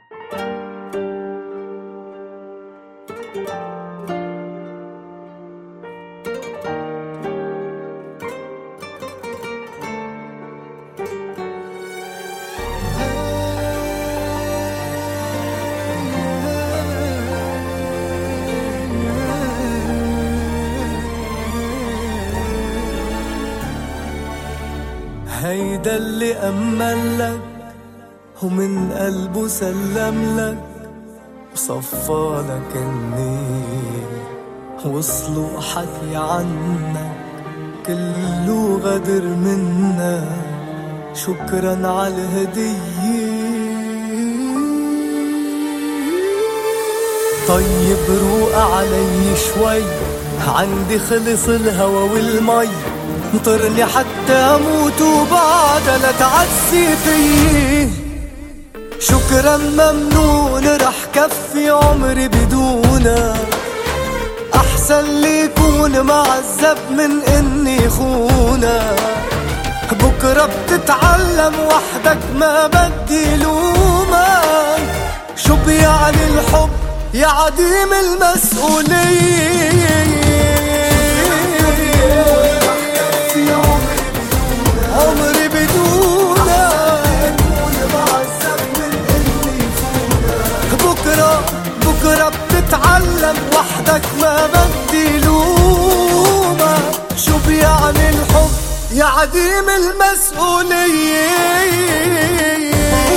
هيدا اللي أملك ومن قلبه سلملك وصفالك النيل، وصلوا حكي عنك كله غدر منك. شكرا عالهدية. طيب روق علي شوي، عندي خلص الهوا والمي، انطرني حتى اموت وبعدها لا تعزي فيه. شكرا ممنون، رح كفي عمري بدونك. احسن لي كون معذب من اني خونك. بكرة بتتعلم وحدك ما بدي لومك. شو بيعني الحب يا عديم المسؤولية؟ عمري بدونك معذب من اني خونك. بكرة بتتعلم وحدك ما بدي لومك. شو بيعني الحب يا عديم المسؤولية؟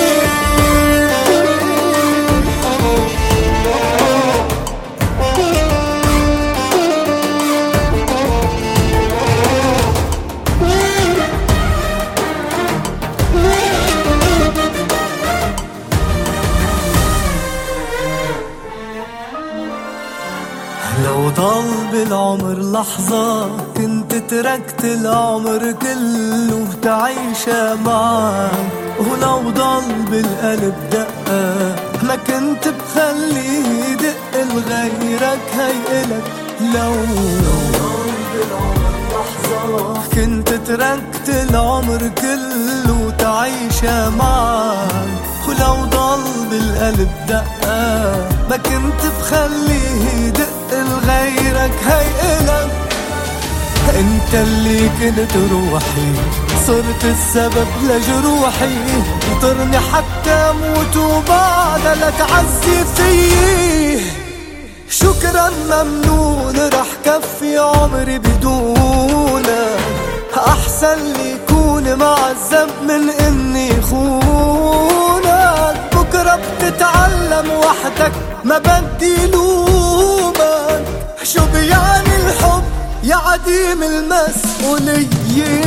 لو ضل بالعمر لحظة كنت تركت العمر كله تعيشها معك. ولو ضل بالقلب دقة ما كنت بخليه يدق لغيرك هيقلك. لو ضل بالعمر لحظة كنت تركت العمر كله تعيشها معك. ولو ضل بالقلب دقة ما كنت بخليه يدق لغيرك هيقلك. انت اللي كنت روحي، صرت السبب لجروحي. انطرني حتى اموت وبعدها لا تعزي فيه. شكرا ممنون، رح كفي عمري بدونك. احسن لي كون معذب من اني خونك. بكرة بتتعلم وحدك ما بدي لومك. شو بيعني الحب يا عديم المسؤولية؟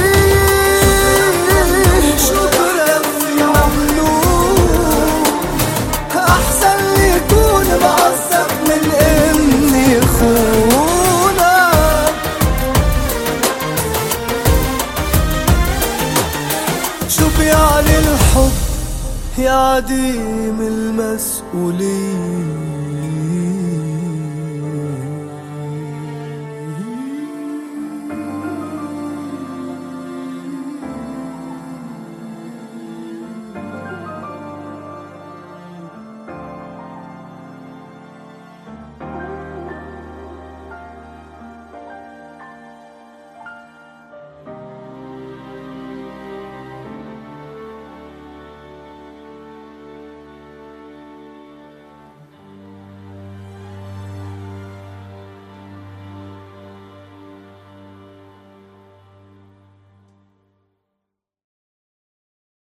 شكرا ممنون، احسن لي كون معذب من اني خونك. شو بيعني الحب يا عديم المسؤولية؟